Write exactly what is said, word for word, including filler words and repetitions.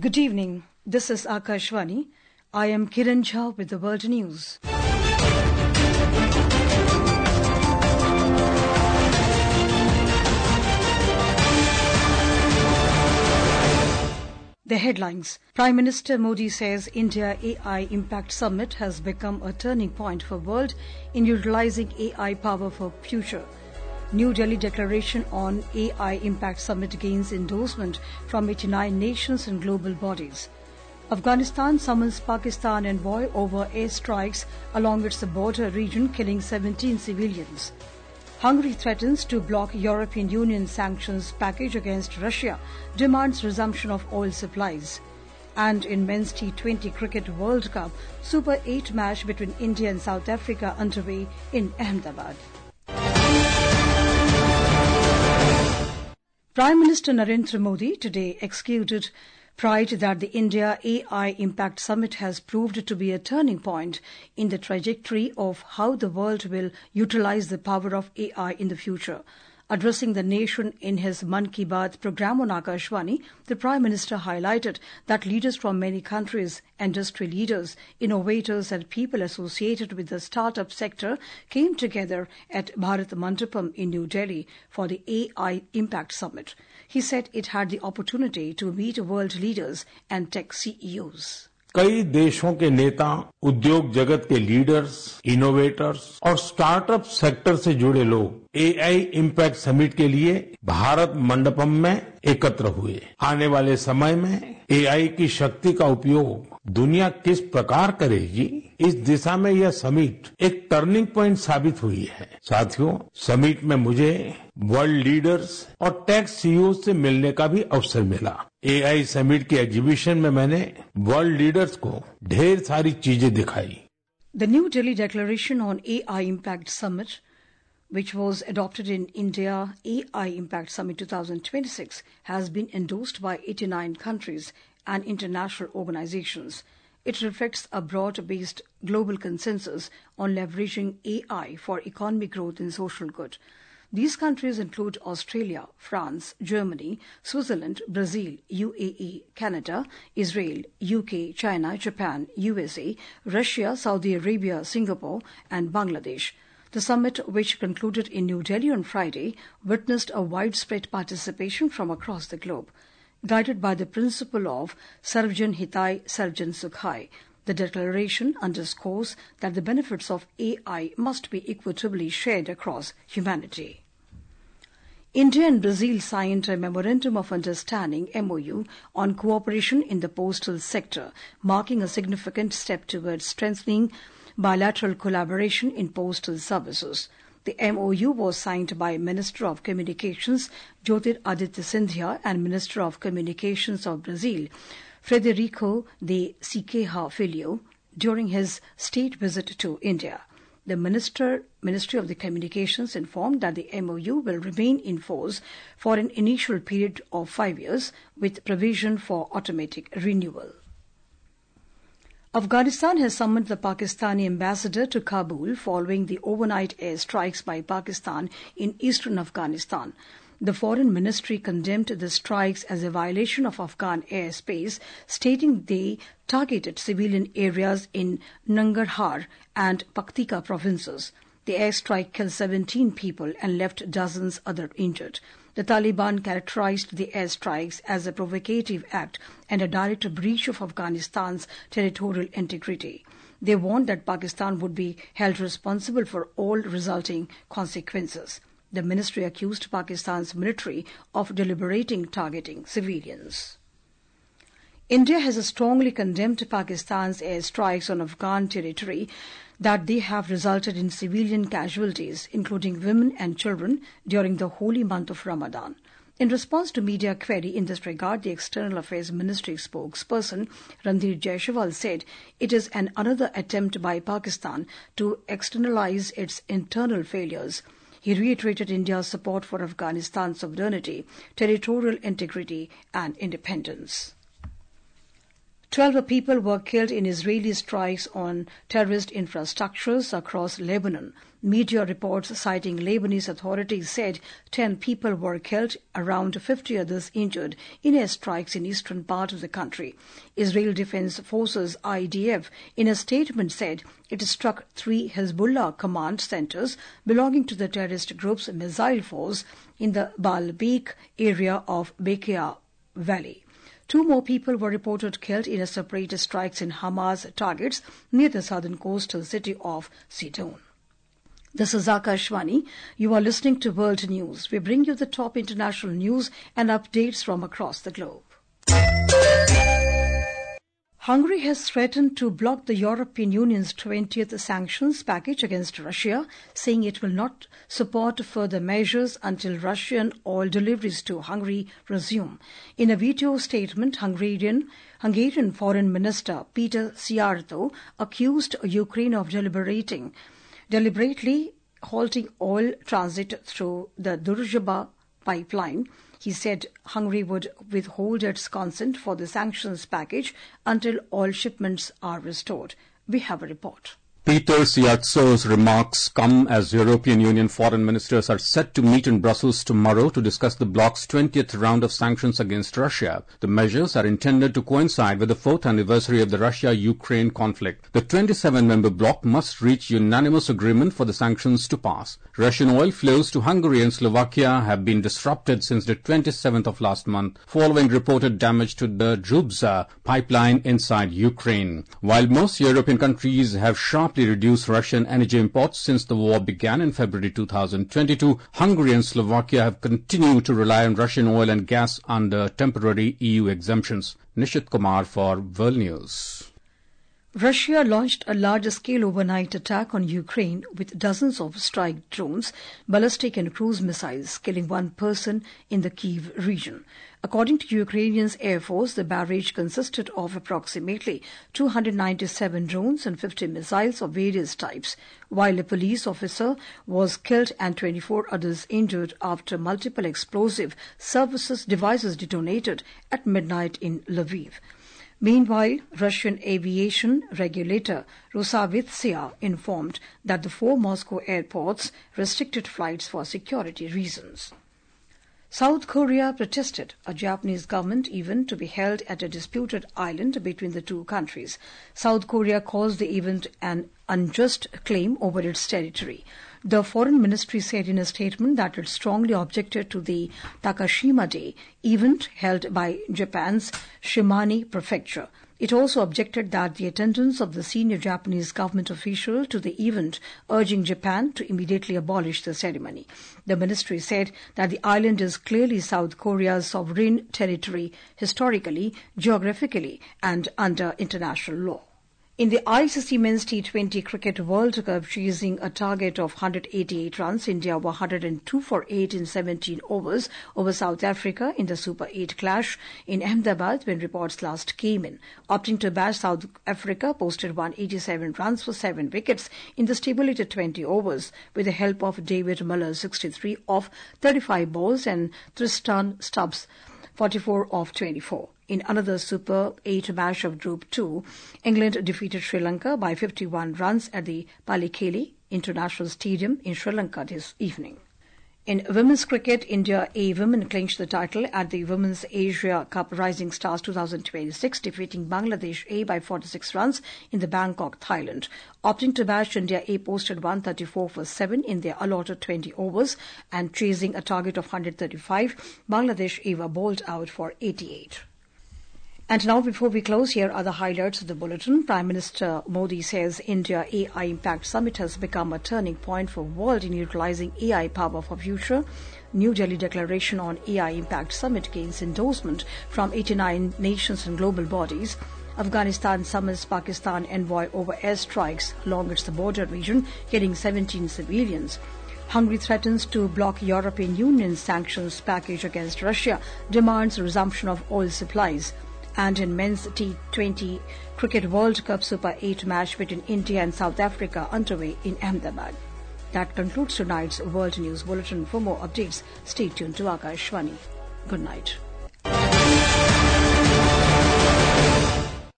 Good evening. This is Akashvani. I am Kiran Jha with the World News. The headlines. Prime Minister Modi says India A I Impact Summit has become a turning point for world in utilizing A I power for future. New Delhi Declaration on A I Impact Summit gains endorsement from eighty-nine nations and global bodies. Afghanistan summons Pakistan envoy over airstrikes along its border region, killing seventeen civilians. Hungary threatens to block European Union sanctions package against Russia, demands resumption of oil supplies. And in men's T twenty Cricket World Cup, Super eight match between India and South Africa underway in Ahmedabad. Prime Minister Narendra Modi today exuded pride that the India A I Impact Summit has proved to be a turning point in the trajectory of how the world will utilize the power of A I in the future. Addressing the nation in his Mann Ki Baat program on Akashvani, the Prime Minister highlighted that leaders from many countries, industry leaders, innovators and people associated with the startup sector came together at Bharat Mandapam in New Delhi for the A I Impact Summit. He said it had the opportunity to meet world leaders and tech C E Os. कई देशों के नेता, उद्योग जगत के leaders, innovators और startup sector से जुड़े लोग ए आई इम्पैक्ट समिट के लिए भारत मंडपम में एकत्र हुए। आने वाले समय में ए आई की शक्ति का उपयोग दुनिया किस प्रकार करेगी, इस दिशा में यह समिट एक टर्निंग पॉइंट साबित हुई है। साथियों, समिट में मुझे वर्ल्ड लीडर्स और टेक सीईओ से मिलने का भी अवसर मिला। ए आई समिट की एग्जीबिशन में मैंने वर्ल्ड लीडर्स को ढेर सारी चीजें दिखाई। The New Delhi Declaration on A I Impact Summit, which was adopted in India A I Impact Summit twenty twenty-six, has been endorsed by eighty-nine countries and international organizations. It reflects a broad-based global consensus on leveraging A I for economic growth and social good. These countries include Australia, France, Germany, Switzerland, Brazil, U A E, Canada, Israel, U K, China, Japan, U S A, Russia, Saudi Arabia, Singapore, and Bangladesh. The summit, which concluded in New Delhi on Friday, witnessed a widespread participation from across the globe. Guided by the principle of Sarvjan Hitai, Sarvjan Sukhai, the declaration underscores that the benefits of A I must be equitably shared across humanity. India and Brazil signed a Memorandum of Understanding M O U on cooperation in the postal sector, marking a significant step towards strengthening bilateral collaboration in postal services. The M O U was signed by Minister of Communications Jyotir Aditya Scindia and Minister of Communications of Brazil, Frederico de Siqueira Filho, during his state visit to India. The Minister, Ministry of the Communications informed that the M O U will remain in force for an initial period of five years with provision for automatic renewal. Afghanistan has summoned the Pakistani ambassador to Kabul following the overnight airstrikes by Pakistan in eastern Afghanistan. The Foreign Ministry condemned the strikes as a violation of Afghan airspace, stating they targeted civilian areas in Nangarhar and Paktika provinces. The airstrike killed seventeen people and left dozens other injured. The Taliban characterized the airstrikes as a provocative act and a direct breach of Afghanistan's territorial integrity. They warned that Pakistan would be held responsible for all resulting consequences. The ministry accused Pakistan's military of deliberating targeting civilians. India has strongly condemned Pakistan's airstrikes on Afghan territory that they have resulted in civilian casualties, including women and children, during the holy month of Ramadan. In response to media query in this regard, the External Affairs Ministry spokesperson Randhir Jaiswal said it is an another attempt by Pakistan to externalize its internal failures. He reiterated India's support for Afghanistan's sovereignty, territorial integrity and independence. Twelve people were killed in Israeli strikes on terrorist infrastructures across Lebanon. Media reports citing Lebanese authorities said ten people were killed, around fifty others injured in airstrikes in eastern part of the country. Israel Defense Forces I D F in a statement said it struck three Hezbollah command centers belonging to the terrorist group's missile force in the Baalbek area of Bekaa Valley. Two more people were reported killed in a separate strikes in Hamas targets near the southern coastal city of Sidon. This is Akashvani. You are listening to World News. We bring you the top international news and updates from across the globe. Hungary has threatened to block the European Union's twentieth sanctions package against Russia, saying it will not support further measures until Russian oil deliveries to Hungary resume. In a video statement, Hungarian, Hungarian Foreign Minister Peter Szijjártó accused Ukraine of deliberating, deliberately halting oil transit through the Druzhba pipeline. He said Hungary would withhold its consent for the sanctions package until oil shipments are restored. We have a report. Peter Szijjártó's remarks come as European Union foreign ministers are set to meet in Brussels tomorrow to discuss the bloc's twentieth round of sanctions against Russia. The measures are intended to coincide with the fourth anniversary of the Russia-Ukraine conflict. The twenty-seven member bloc must reach unanimous agreement for the sanctions to pass. Russian oil flows to Hungary and Slovakia have been disrupted since the twenty-seventh of last month, following reported damage to the Druzhba pipeline inside Ukraine. While most European countries have sharply reduced Russian energy imports since the war began in February two thousand twenty-two, Hungary and Slovakia have continued to rely on Russian oil and gas under temporary E U exemptions. Nishit Kumar for World News. Russia launched a large-scale overnight attack on Ukraine with dozens of strike drones, ballistic and cruise missiles, killing one person in the Kyiv region. According to Ukrainian Air Force, the barrage consisted of approximately two hundred ninety-seven drones and fifty missiles of various types, while a police officer was killed and twenty-four others injured after multiple explosive services devices detonated at midnight in Lviv. Meanwhile, Russian aviation regulator Rosavitsia informed that the four Moscow airports restricted flights for security reasons. South Korea protested a Japanese government event to be held at a disputed island between the two countries. South Korea calls the event an unjust claim over its territory. The Foreign Ministry said in a statement that it strongly objected to the Takashima Day event held by Japan's Shimane Prefecture. It also objected that the attendance of the senior Japanese government official to the event, urging Japan to immediately abolish the ceremony. The ministry said that the island is clearly South Korea's sovereign territory historically, geographically, and under international law. In the I C C Men's T twenty Cricket World Cup, chasing a target of one hundred eighty-eight runs, India were one hundred two for eight in seventeen overs over South Africa in the Super eight clash in Ahmedabad when reports last came in. Opting to bat, South Africa posted one hundred eighty-seven runs for seven wickets in the stipulated twenty overs with the help of David Miller's sixty-three off thirty-five balls and Tristan Stubbs' forty-four off twenty-four. In another Super eight match of Group two, England defeated Sri Lanka by fifty-one runs at the Pallekele International Stadium in Sri Lanka this evening. In women's cricket, India A women clinched the title at the Women's Asia Cup Rising Stars twenty twenty-six, defeating Bangladesh A by forty-six runs in the Bangkok, Thailand. Opting to bat, India A posted one hundred thirty-four for seven in their allotted twenty overs and chasing a target of one hundred thirty-five, Bangladesh A were bowled out for eighty-eight. And now, before we close, here are the highlights of the bulletin. Prime Minister Modi says India A I Impact Summit has become a turning point for the world in utilizing A I power for future. New Delhi Declaration on A I Impact Summit gains endorsement from eighty-nine nations and global bodies. Afghanistan summons Pakistan envoy over airstrikes along its border region, killing seventeen civilians. Hungary threatens to block European Union's sanctions package against Russia, demands resumption of oil supplies. And in Men's T twenty Cricket World Cup Super eight match between India and South Africa underway in Ahmedabad. That concludes tonight's World News Bulletin. For more updates, stay tuned to Akashvani. Good night.